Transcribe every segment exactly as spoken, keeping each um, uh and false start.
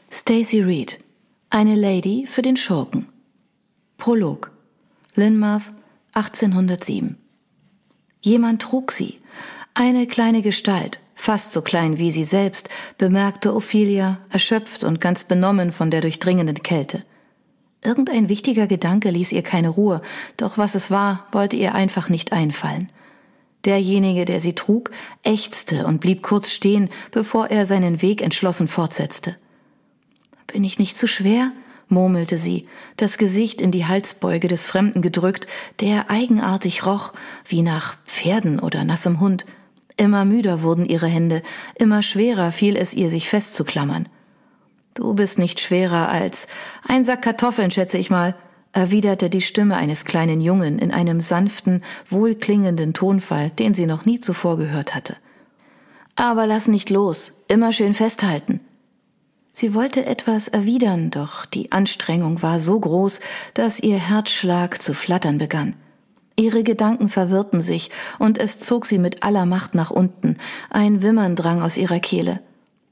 Stacey Reed, eine Lady für den Schurken. Prolog. Lynmouth, achtzehnhundertsieben. Jemand trug sie. Eine kleine Gestalt, fast so klein wie sie selbst, bemerkte Ophelia, erschöpft und ganz benommen von der durchdringenden Kälte. Irgendein wichtiger Gedanke ließ ihr keine Ruhe, doch was es war, wollte ihr einfach nicht einfallen. Derjenige, der sie trug, ächzte und blieb kurz stehen, bevor er seinen Weg entschlossen fortsetzte. »Bin ich nicht zu schwer?« murmelte sie, das Gesicht in die Halsbeuge des Fremden gedrückt, der eigenartig roch, wie nach Pferden oder nassem Hund. Immer müder wurden ihre Hände, immer schwerer fiel es ihr, sich festzuklammern. »Du bist nicht schwerer als ein Sack Kartoffeln, schätze ich mal«, erwiderte die Stimme eines kleinen Jungen in einem sanften, wohlklingenden Tonfall, den sie noch nie zuvor gehört hatte. »Aber lass nicht los, immer schön festhalten.« Sie wollte etwas erwidern, doch die Anstrengung war so groß, dass ihr Herzschlag zu flattern begann. Ihre Gedanken verwirrten sich, und es zog sie mit aller Macht nach unten. Ein Wimmern drang aus ihrer Kehle.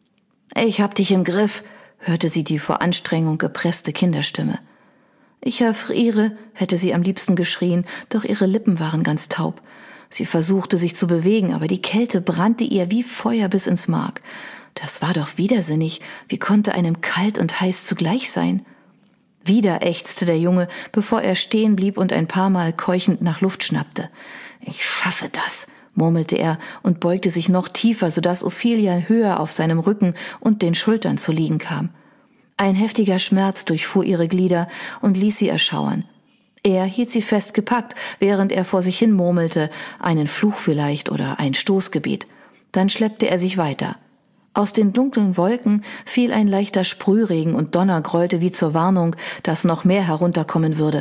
»Ich hab dich im Griff«, hörte sie die vor Anstrengung gepresste Kinderstimme. »Ich erfriere«, hätte sie am liebsten geschrien, doch ihre Lippen waren ganz taub. Sie versuchte sich zu bewegen, aber die Kälte brannte ihr wie Feuer bis ins Mark. Das war doch widersinnig. Wie konnte einem kalt und heiß zugleich sein? Wieder ächzte der Junge, bevor er stehen blieb und ein paar Mal keuchend nach Luft schnappte. »Ich schaffe das«, murmelte er und beugte sich noch tiefer, sodass Ophelia höher auf seinem Rücken und den Schultern zu liegen kam. Ein heftiger Schmerz durchfuhr ihre Glieder und ließ sie erschauern. Er hielt sie fest gepackt, während er vor sich hin murmelte, einen Fluch vielleicht oder ein Stoßgebet. Dann schleppte er sich weiter. Aus den dunklen Wolken fiel ein leichter Sprühregen und Donner grollte wie zur Warnung, dass noch mehr herunterkommen würde.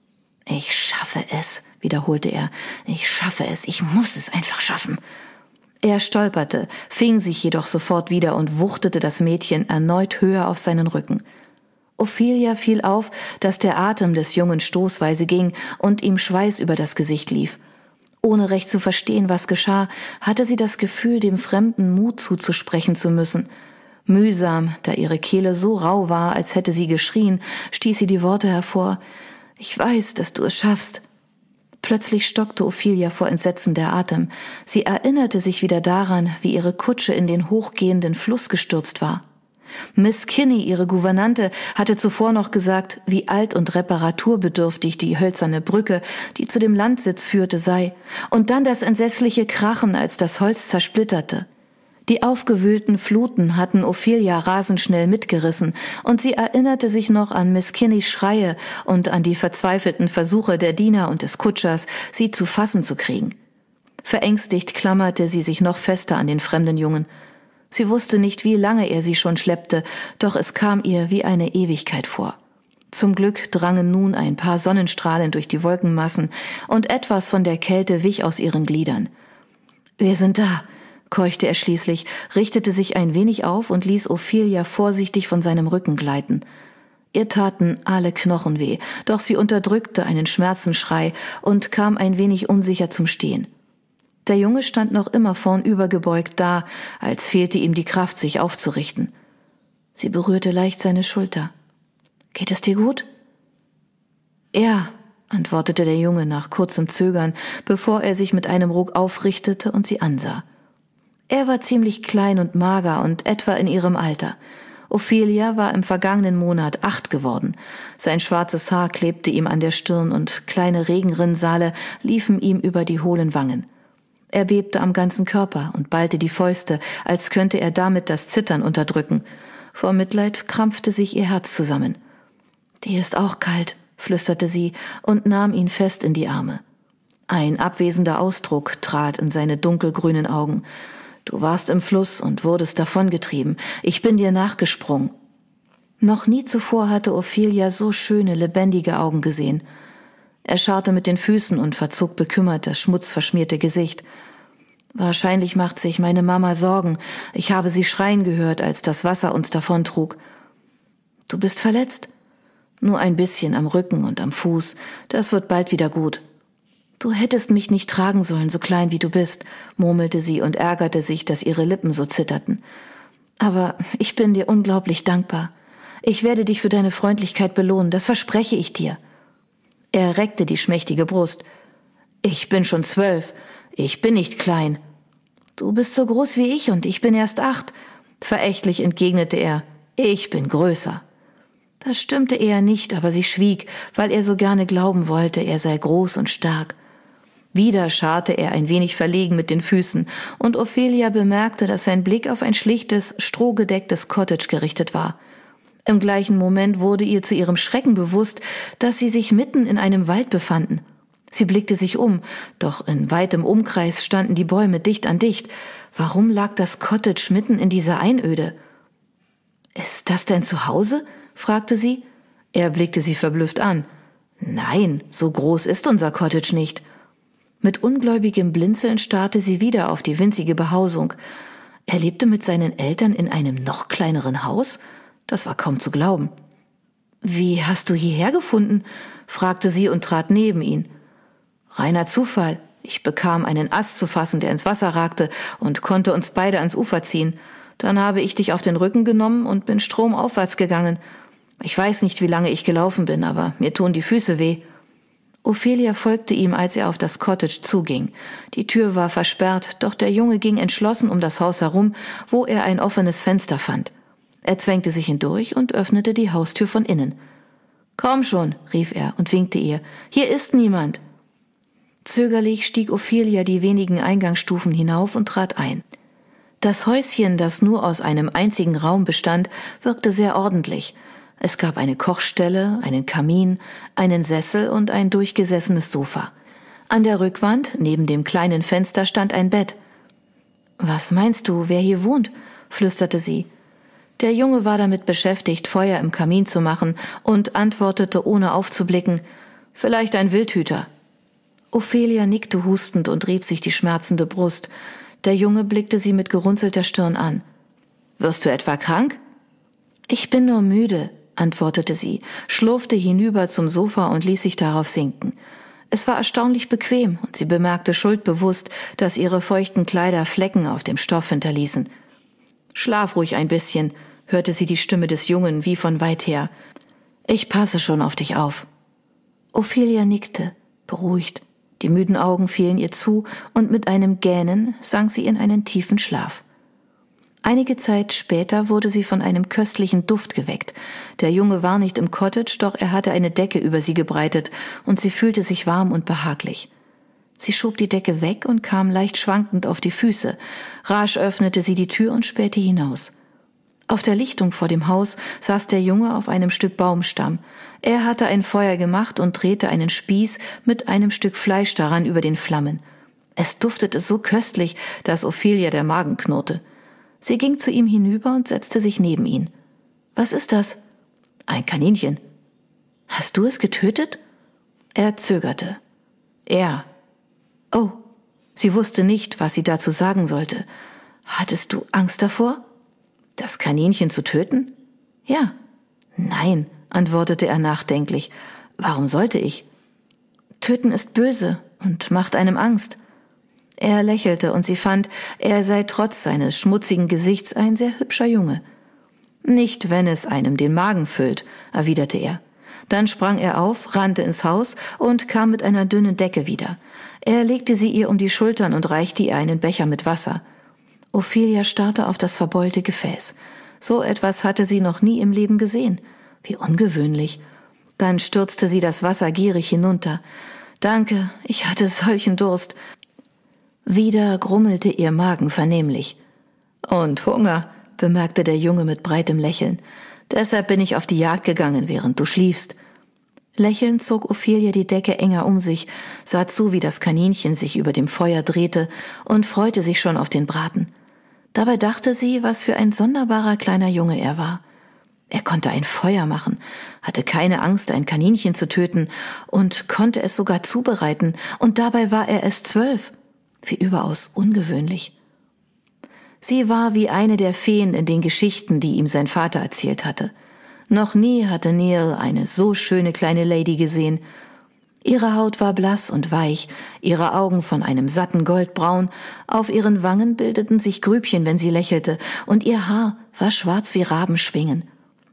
»Ich schaffe es«, wiederholte er. »Ich schaffe es, ich muss es einfach schaffen.« Er stolperte, fing sich jedoch sofort wieder und wuchtete das Mädchen erneut höher auf seinen Rücken. Ophelia fiel auf, dass der Atem des Jungen stoßweise ging und ihm Schweiß über das Gesicht lief. Ohne recht zu verstehen, was geschah, hatte sie das Gefühl, dem Fremden Mut zuzusprechen zu müssen. Mühsam, da ihre Kehle so rau war, als hätte sie geschrien, stieß sie die Worte hervor. »Ich weiß, dass du es schaffst.« Plötzlich stockte Ophelia vor Entsetzen der Atem. Sie erinnerte sich wieder daran, wie ihre Kutsche in den hochgehenden Fluss gestürzt war. Miss Kinney, ihre Gouvernante, hatte zuvor noch gesagt, wie alt und reparaturbedürftig die hölzerne Brücke, die zu dem Landsitz führte, sei. Und dann das entsetzliche Krachen, als das Holz zersplitterte. Die aufgewühlten Fluten hatten Ophelia rasend schnell mitgerissen, und sie erinnerte sich noch an Miss Kinneys Schreie und an die verzweifelten Versuche der Diener und des Kutschers, sie zu fassen zu kriegen. Verängstigt klammerte sie sich noch fester an den fremden Jungen. Sie wusste nicht, wie lange er sie schon schleppte, doch es kam ihr wie eine Ewigkeit vor. Zum Glück drangen nun ein paar Sonnenstrahlen durch die Wolkenmassen, und etwas von der Kälte wich aus ihren Gliedern. »Wir sind da«, keuchte er schließlich, richtete sich ein wenig auf und ließ Ophelia vorsichtig von seinem Rücken gleiten. Ihr taten alle Knochen weh, doch sie unterdrückte einen Schmerzensschrei und kam ein wenig unsicher zum Stehen. Der Junge stand noch immer vornübergebeugt da, als fehlte ihm die Kraft, sich aufzurichten. Sie berührte leicht seine Schulter. »Geht es dir gut?« »Ja«, antwortete der Junge nach kurzem Zögern, bevor er sich mit einem Ruck aufrichtete und sie ansah. Er war ziemlich klein und mager und etwa in ihrem Alter. Ophelia war im vergangenen Monat acht geworden. Sein schwarzes Haar klebte ihm an der Stirn und kleine Regenrinnsale liefen ihm über die hohlen Wangen. Er bebte am ganzen Körper und ballte die Fäuste, als könnte er damit das Zittern unterdrücken. Vor Mitleid krampfte sich ihr Herz zusammen. »Dir ist auch kalt«, flüsterte sie und nahm ihn fest in die Arme. Ein abwesender Ausdruck trat in seine dunkelgrünen Augen. »Du warst im Fluss und wurdest davongetrieben. Ich bin dir nachgesprungen.« Noch nie zuvor hatte Ophelia so schöne, lebendige Augen gesehen. Er scharrte mit den Füßen und verzog bekümmert das schmutzverschmierte Gesicht. »Wahrscheinlich macht sich meine Mama Sorgen. Ich habe sie schreien gehört, als das Wasser uns davontrug.« »Du bist verletzt?« »Nur ein bisschen am Rücken und am Fuß. Das wird bald wieder gut.« »Du hättest mich nicht tragen sollen, so klein wie du bist«, murmelte sie und ärgerte sich, dass ihre Lippen so zitterten. »Aber ich bin dir unglaublich dankbar. Ich werde dich für deine Freundlichkeit belohnen, das verspreche ich dir. Er reckte die schmächtige Brust. Ich bin schon zwölf. Ich bin nicht klein. Du bist so groß wie ich und ich bin erst acht. Verächtlich entgegnete er. Ich bin größer. Das stimmte eher nicht, aber sie schwieg, weil er so gerne glauben wollte, er sei groß und stark. Wieder scharrte er ein wenig verlegen mit den Füßen, und Ophelia bemerkte, dass sein Blick auf ein schlichtes, strohgedecktes Cottage gerichtet war. Im gleichen Moment wurde ihr zu ihrem Schrecken bewusst, dass sie sich mitten in einem Wald befanden. Sie blickte sich um, doch in weitem Umkreis standen die Bäume dicht an dicht. Warum lag das Cottage mitten in dieser Einöde? »Ist das dein Zuhause?« fragte sie. Er blickte sie verblüfft an. »Nein, so groß ist unser Cottage nicht.« Mit ungläubigem Blinzeln starrte sie wieder auf die winzige Behausung. Er lebte mit seinen Eltern in einem noch kleineren Haus? Das war kaum zu glauben. »Wie hast du hierher gefunden?« fragte sie und trat neben ihn. »Reiner Zufall. Ich bekam einen Ast zu fassen, der ins Wasser ragte, und konnte uns beide ans Ufer ziehen. Dann habe ich dich auf den Rücken genommen und bin stromaufwärts gegangen. Ich weiß nicht, wie lange ich gelaufen bin, aber mir tun die Füße weh.« Ophelia folgte ihm, als er auf das Cottage zuging. Die Tür war versperrt, doch der Junge ging entschlossen um das Haus herum, wo er ein offenes Fenster fand. Er zwängte sich hindurch und öffnete die Haustür von innen. »Komm schon«, rief er und winkte ihr. »Hier ist niemand.« Zögerlich stieg Ophelia die wenigen Eingangsstufen hinauf und trat ein. Das Häuschen, das nur aus einem einzigen Raum bestand, wirkte sehr ordentlich. Es gab eine Kochstelle, einen Kamin, einen Sessel und ein durchgesessenes Sofa. An der Rückwand, neben dem kleinen Fenster, stand ein Bett. »Was meinst du, wer hier wohnt?« flüsterte sie. Der Junge war damit beschäftigt, Feuer im Kamin zu machen, und antwortete, ohne aufzublicken, »Vielleicht ein Wildhüter.« Ophelia nickte hustend und rieb sich die schmerzende Brust. Der Junge blickte sie mit gerunzelter Stirn an. »Wirst du etwa krank?« »Ich bin nur müde«, antwortete sie, schlurfte hinüber zum Sofa und ließ sich darauf sinken. Es war erstaunlich bequem, und sie bemerkte schuldbewusst, dass ihre feuchten Kleider Flecken auf dem Stoff hinterließen. »Schlaf ruhig ein bisschen«, hörte sie die Stimme des Jungen wie von weit her. »Ich passe schon auf dich auf.« Ophelia nickte, beruhigt. Die müden Augen fielen ihr zu, und mit einem Gähnen sank sie in einen tiefen Schlaf. Einige Zeit später wurde sie von einem köstlichen Duft geweckt. Der Junge war nicht im Cottage, doch er hatte eine Decke über sie gebreitet, und sie fühlte sich warm und behaglich. Sie schob die Decke weg und kam leicht schwankend auf die Füße. Rasch öffnete sie die Tür und spähte hinaus. Auf der Lichtung vor dem Haus saß der Junge auf einem Stück Baumstamm. Er hatte ein Feuer gemacht und drehte einen Spieß mit einem Stück Fleisch daran über den Flammen. Es duftete so köstlich, dass Ophelia der Magen knurrte. Sie ging zu ihm hinüber und setzte sich neben ihn. »Was ist das?« »Ein Kaninchen.« »Hast du es getötet?« Er zögerte. »Er.« »Oh.« Sie wusste nicht, was sie dazu sagen sollte. »Hattest du Angst davor?« »Das Kaninchen zu töten?« »Ja.« »Nein«, antwortete er nachdenklich. »Warum sollte ich?« »Töten ist böse und macht einem Angst.« Er lächelte, und sie fand, er sei trotz seines schmutzigen Gesichts ein sehr hübscher Junge. »Nicht, wenn es einem den Magen füllt«, erwiderte er. Dann sprang er auf, rannte ins Haus und kam mit einer dünnen Decke wieder. Er legte sie ihr um die Schultern und reichte ihr einen Becher mit Wasser. Ophelia starrte auf das verbeulte Gefäß. So etwas hatte sie noch nie im Leben gesehen. Wie ungewöhnlich. Dann stürzte sie das Wasser gierig hinunter. »Danke, ich hatte solchen Durst.« Wieder grummelte ihr Magen vernehmlich. »Und Hunger«, bemerkte der Junge mit breitem Lächeln. »Deshalb bin ich auf die Jagd gegangen, während du schliefst.« Lächelnd zog Ophelia die Decke enger um sich, sah zu, wie das Kaninchen sich über dem Feuer drehte, und freute sich schon auf den Braten. Dabei dachte sie, was für ein sonderbarer kleiner Junge er war. Er konnte ein Feuer machen, hatte keine Angst, ein Kaninchen zu töten, und konnte es sogar zubereiten, und dabei war er erst zwölf. Wie überaus ungewöhnlich. Sie war wie eine der Feen in den Geschichten, die ihm sein Vater erzählt hatte. Noch nie hatte Neil eine so schöne kleine Lady gesehen. Ihre Haut war blass und weich, ihre Augen von einem satten Goldbraun, auf ihren Wangen bildeten sich Grübchen, wenn sie lächelte, und ihr Haar war schwarz wie Rabenschwingen.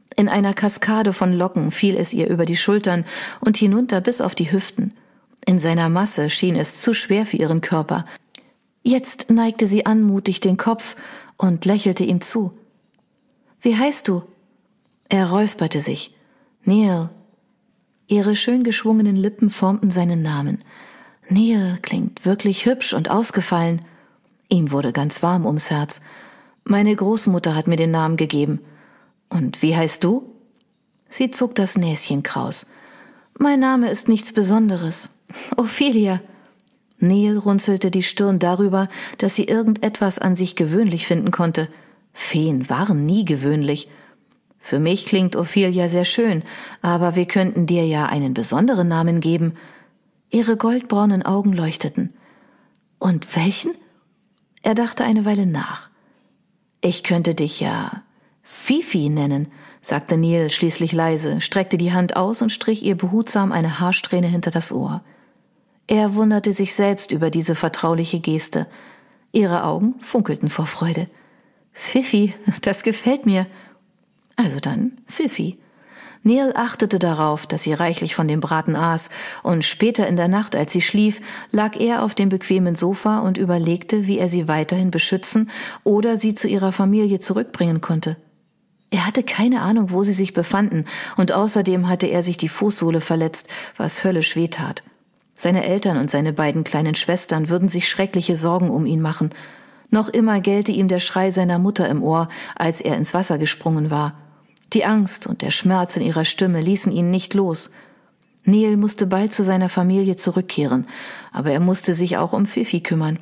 In einer Kaskade von Locken fiel es ihr über die Schultern und hinunter bis auf die Hüften. In seiner Masse schien es zu schwer für ihren Körper. Jetzt neigte sie anmutig den Kopf und lächelte ihm zu. »Wie heißt du?« Er räusperte sich. »Neil.« Ihre schön geschwungenen Lippen formten seinen Namen. »Neil klingt wirklich hübsch und ausgefallen.« Ihm wurde ganz warm ums Herz. »Meine Großmutter hat mir den Namen gegeben.« »Und wie heißt du?« Sie zog das Näschen kraus. »Mein Name ist nichts Besonderes. Ophelia.« Neil runzelte die Stirn darüber, dass sie irgendetwas an sich gewöhnlich finden konnte. Feen waren nie gewöhnlich. »Für mich klingt Ophelia sehr schön, aber wir könnten dir ja einen besonderen Namen geben.« Ihre goldbraunen Augen leuchteten. »Und welchen?« Er dachte eine Weile nach. »Ich könnte dich ja Fifi nennen«, sagte Neil schließlich leise, streckte die Hand aus und strich ihr behutsam eine Haarsträhne hinter das Ohr. Er wunderte sich selbst über diese vertrauliche Geste. Ihre Augen funkelten vor Freude. »Fifi, das gefällt mir.« »Also dann Fifi.« Neil achtete darauf, dass sie reichlich von dem Braten aß, und später in der Nacht, als sie schlief, lag er auf dem bequemen Sofa und überlegte, wie er sie weiterhin beschützen oder sie zu ihrer Familie zurückbringen konnte. Er hatte keine Ahnung, wo sie sich befanden, und außerdem hatte er sich die Fußsohle verletzt, was höllisch wehtat. Seine Eltern und seine beiden kleinen Schwestern würden sich schreckliche Sorgen um ihn machen. Noch immer gellte ihm der Schrei seiner Mutter im Ohr, als er ins Wasser gesprungen war. Die Angst und der Schmerz in ihrer Stimme ließen ihn nicht los. Neil musste bald zu seiner Familie zurückkehren, aber er musste sich auch um Fifi kümmern.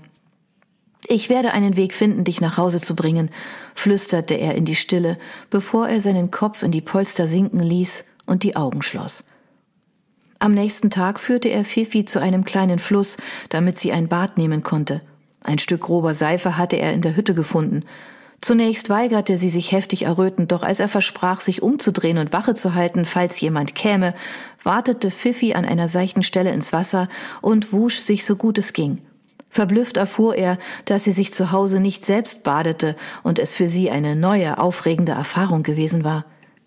»Ich werde einen Weg finden, dich nach Hause zu bringen«, flüsterte er in die Stille, bevor er seinen Kopf in die Polster sinken ließ und die Augen schloss. Am nächsten Tag führte er Fifi zu einem kleinen Fluss, damit sie ein Bad nehmen konnte. Ein Stück grober Seife hatte er in der Hütte gefunden. Zunächst weigerte sie sich heftig errötend, doch als er versprach, sich umzudrehen und Wache zu halten, falls jemand käme, wartete Fifi an einer seichten Stelle ins Wasser und wusch sich so gut es ging. Verblüfft erfuhr er, dass sie sich zu Hause nicht selbst badete und es für sie eine neue, aufregende Erfahrung gewesen war.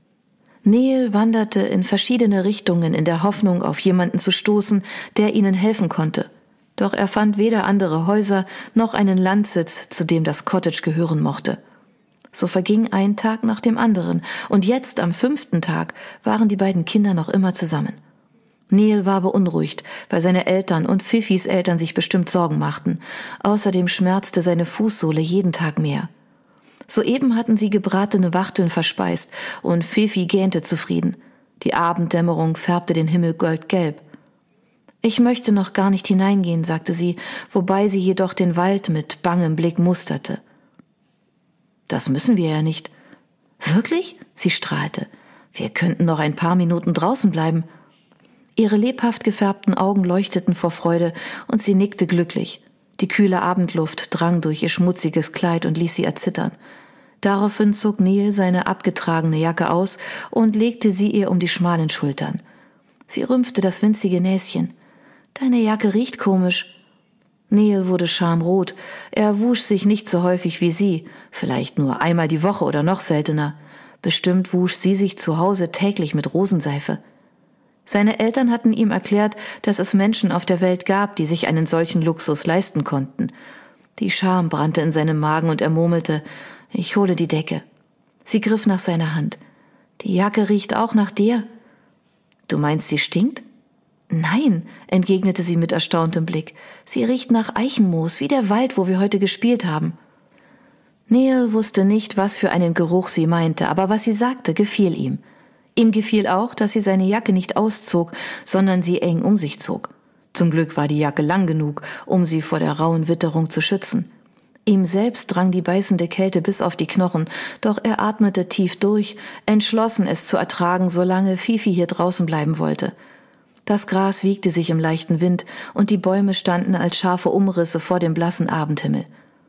Neil wanderte in verschiedene Richtungen in der Hoffnung, auf jemanden zu stoßen, der ihnen helfen konnte. Doch er fand weder andere Häuser noch einen Landsitz, zu dem das Cottage gehören mochte. So verging ein Tag nach dem anderen, und jetzt, am fünften Tag, waren die beiden Kinder noch immer zusammen. Neil war beunruhigt, weil seine Eltern und Fifis Eltern sich bestimmt Sorgen machten. Außerdem schmerzte seine Fußsohle jeden Tag mehr. Soeben hatten sie gebratene Wachteln verspeist, und Fifi gähnte zufrieden. Die Abenddämmerung färbte den Himmel goldgelb. »Ich möchte noch gar nicht hineingehen«, sagte sie, wobei sie jedoch den Wald mit bangem Blick musterte. »Das müssen wir ja nicht.« »Wirklich?« Sie strahlte. »Wir könnten noch ein paar Minuten draußen bleiben.« Ihre lebhaft gefärbten Augen leuchteten vor Freude, und sie nickte glücklich. Die kühle Abendluft drang durch ihr schmutziges Kleid und ließ sie erzittern. Daraufhin zog Neil seine abgetragene Jacke aus und legte sie ihr um die schmalen Schultern. Sie rümpfte das winzige Näschen. »Deine Jacke riecht komisch.« Neil wurde schamrot. Er wusch sich nicht so häufig wie sie, vielleicht nur einmal die Woche oder noch seltener. Bestimmt wusch sie sich zu Hause täglich mit Rosenseife. Seine Eltern hatten ihm erklärt, dass es Menschen auf der Welt gab, die sich einen solchen Luxus leisten konnten. Die Scham brannte in seinem Magen und er murmelte, »Ich hole die Decke.« Sie griff nach seiner Hand. »Die Jacke riecht auch nach dir.« »Du meinst, sie stinkt?« »Nein«, entgegnete sie mit erstauntem Blick. »Sie riecht nach Eichenmoos, wie der Wald, wo wir heute gespielt haben.« Neil wusste nicht, was für einen Geruch sie meinte, aber was sie sagte, gefiel ihm. Ihm gefiel auch, dass sie seine Jacke nicht auszog, sondern sie eng um sich zog. Zum Glück war die Jacke lang genug, um sie vor der rauen Witterung zu schützen. Ihm selbst drang die beißende Kälte bis auf die Knochen, doch er atmete tief durch, entschlossen, es zu ertragen, solange Fifi hier draußen bleiben wollte. Das Gras wiegte sich im leichten Wind und die Bäume standen als scharfe Umrisse vor dem blassen Abendhimmel.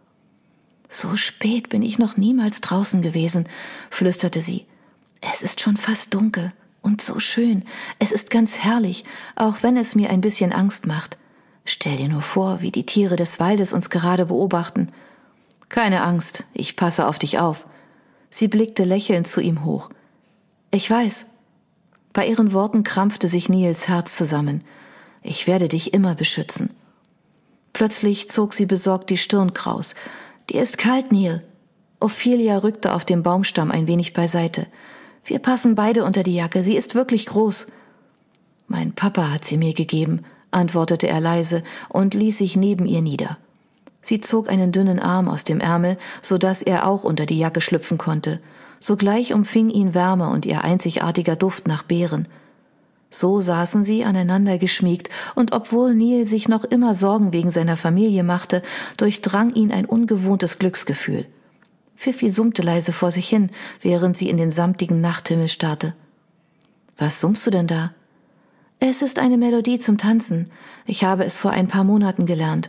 »So spät bin ich noch niemals draußen gewesen«, flüsterte sie. »Es ist schon fast dunkel und so schön. Es ist ganz herrlich, auch wenn es mir ein bisschen Angst macht. Stell dir nur vor, wie die Tiere des Waldes uns gerade beobachten.« »Keine Angst, ich passe auf dich auf.« Sie blickte lächelnd zu ihm hoch. Ich weiß. Bei ihren Worten krampfte sich Niels Herz zusammen. Ich werde dich immer beschützen. Plötzlich zog sie besorgt die Stirn kraus. Dir ist kalt, Neil. Ophelia rückte auf dem Baumstamm ein wenig beiseite. Wir passen beide unter die Jacke, sie ist wirklich groß. Mein Papa hat sie mir gegeben, antwortete er leise und ließ sich neben ihr nieder. Sie zog einen dünnen Arm aus dem Ärmel, so dass er auch unter die Jacke schlüpfen konnte. Sogleich umfing ihn Wärme und ihr einzigartiger Duft nach Beeren. So saßen sie aneinander geschmiegt, und obwohl Neil sich noch immer Sorgen wegen seiner Familie machte, durchdrang ihn ein ungewohntes Glücksgefühl. Pfiffi summte leise vor sich hin, während sie in den samtigen Nachthimmel starrte. »Was summst du denn da?« »Es ist eine Melodie zum Tanzen. Ich habe es vor ein paar Monaten gelernt.«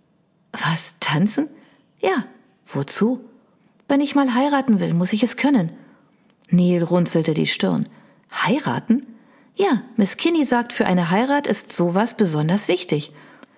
»Was, tanzen?« »Ja.« »Wozu?« »Wenn ich mal heiraten will, muss ich es können.« Neil runzelte die Stirn. »Heiraten?« »Ja, Miss Kinney sagt, für eine Heirat ist sowas besonders wichtig.«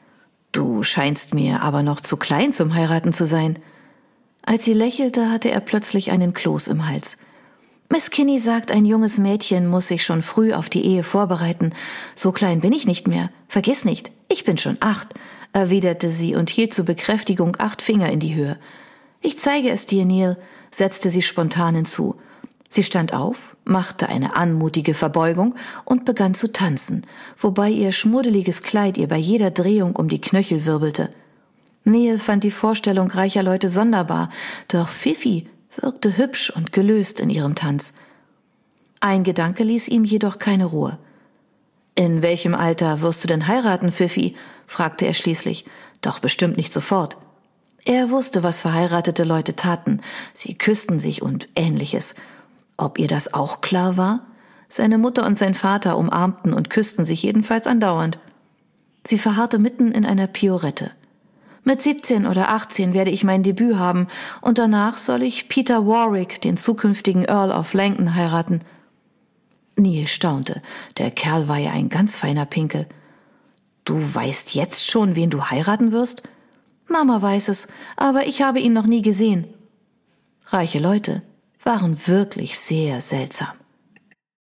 »Du scheinst mir aber noch zu klein zum Heiraten zu sein.« Als sie lächelte, hatte er plötzlich einen Kloß im Hals. »Miss Kinney sagt, ein junges Mädchen muss sich schon früh auf die Ehe vorbereiten. So klein bin ich nicht mehr. Vergiss nicht, ich bin schon acht«, erwiderte sie und hielt zur Bekräftigung acht Finger in die Höhe. »Ich zeige es dir, Neil«, setzte sie spontan hinzu. Sie stand auf, machte eine anmutige Verbeugung und begann zu tanzen, wobei ihr schmuddeliges Kleid ihr bei jeder Drehung um die Knöchel wirbelte. Neil fand die Vorstellung reicher Leute sonderbar, doch Pfiffi wirkte hübsch und gelöst in ihrem Tanz. Ein Gedanke ließ ihm jedoch keine Ruhe. »In welchem Alter wirst du denn heiraten, Pfiffi?« fragte er schließlich. »Doch bestimmt nicht sofort.« Er wusste, was verheiratete Leute taten. Sie küssten sich und Ähnliches. Ob ihr das auch klar war? Seine Mutter und sein Vater umarmten und küssten sich jedenfalls andauernd. Sie verharrte mitten in einer Piorette. »Mit siebzehn oder achtzehn werde ich mein Debüt haben und danach soll ich Peter Warwick, den zukünftigen Earl of Langton, heiraten.« Neil staunte. Der Kerl war ja ein ganz feiner Pinkel. »Du weißt jetzt schon, wen du heiraten wirst?« »Mama weiß es, aber ich habe ihn noch nie gesehen.« Reiche Leute waren wirklich sehr seltsam.